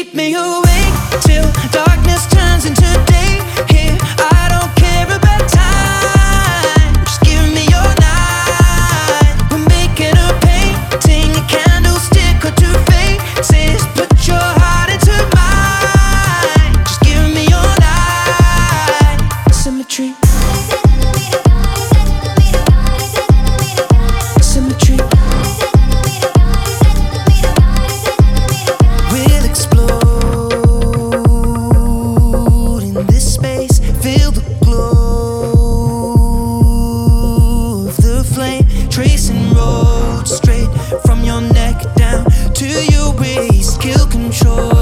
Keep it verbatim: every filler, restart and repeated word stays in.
keep me awake till darkness turns into day. Here, I don't care about time. Just give me your night. We're making a painting, a candlestick or two faces. Put your heart into mine. Just give me your night. Symmetry. Symmetry. We'll explode in this space. Feel the glow of the flame, tracing roads straight from your neck down to your waist. Kill control.